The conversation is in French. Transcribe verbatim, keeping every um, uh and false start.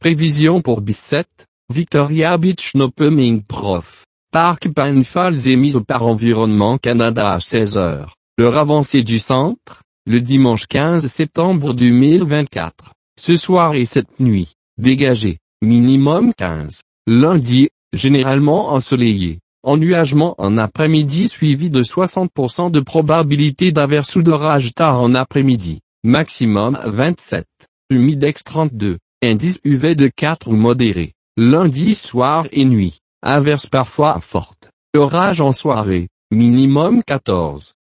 Prévision pour Bicêtre, Victoria Beach Nopeming Prof. Parc Penfolds émise par Environnement Canada à seize heures. L'heure avancée du centre, le dimanche quinze septembre deux mille vingt-quatre. Ce soir et cette nuit, dégagé, minimum quinze. Lundi, généralement ensoleillé. Ennuagement en après-midi suivi de soixante pour cent de probabilité d'averse ou d'orage tard en après-midi. Maximum vingt-sept. Humidex trente-deux. Indice U V de quatre ou modéré. Lundi soir et nuit. Averse parfois forte. Orage en soirée. Minimum quatorze.